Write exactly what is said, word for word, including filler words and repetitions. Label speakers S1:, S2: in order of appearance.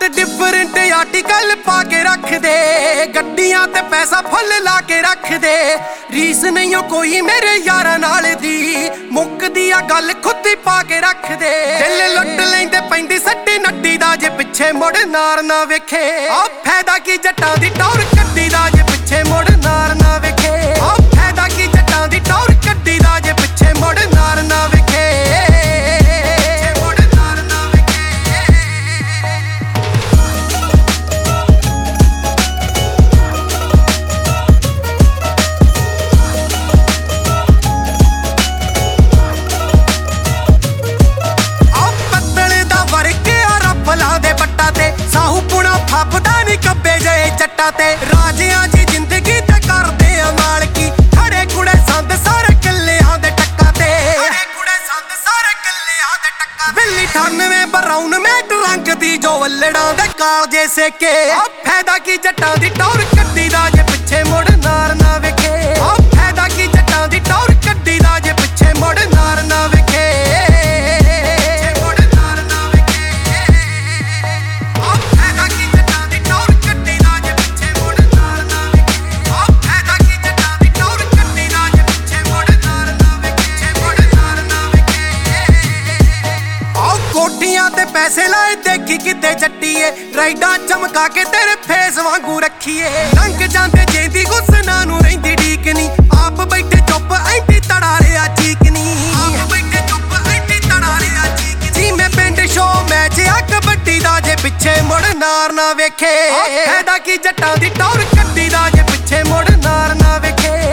S1: Different article पा के रख दे, गड्डियां ते पैसा फुल ला के रख दे। रीस नहीं हो कोई मेरे यारां नाल दी, मुकदी आ गल खुद ही पा के रख दे। दिल लुट लैंदे पैंदी सट्टी नड्डी दा, जे पिछे मुड़ नार ना वेखे। आ फायदा की जट्टां दी टौर कड्डी दा, जे पिछे मुड़ नार ना वेखे। आ फायदा की जट्टां दी टौर कड्डी दा, जे पिछे मुड़ नार ना वेखे। जट्टा ते राजियां दी जिंदगी ते करदे आ मालकी, खड़े कुड़े संद सारे किल्लियां दे टक्का ते। खड़े कुड़े संद सारे किल्लियां दे टक्का। बिल्ली अठानवे बराउन में रंग दी, जो वल्लड़ां दे कालजे सेके। आ फायदा की जट्टां दी टौर कड्डी दा, जे पिछे मुड़ नार ना वेखे। आ फायदा की जट्टां दी टौर कड्डी दा, जे पिछे मुड़ नार ना वेखे। कोठियां ते पैसे लाए देखी किते जट्टीए, राइडां चमका के तेरे फेस वांगू रखीए। लंघ जांदे जेंदी गुस्सना नूं रहिंदी ढीकनी, आप बैठे चुप ऐंटी तड़ा रिया चीकनी। आप बैठे चुप ऐंटी तड़ा रिया चीकनी। जी मैं पिंड शो मैच आ कबड्डी दा, जे पिछे मुड़ नार ना वेखे। फायदा की जट्टां दी टौर कड्डी दा, जे पिछे मुड़ नार ना वेखे।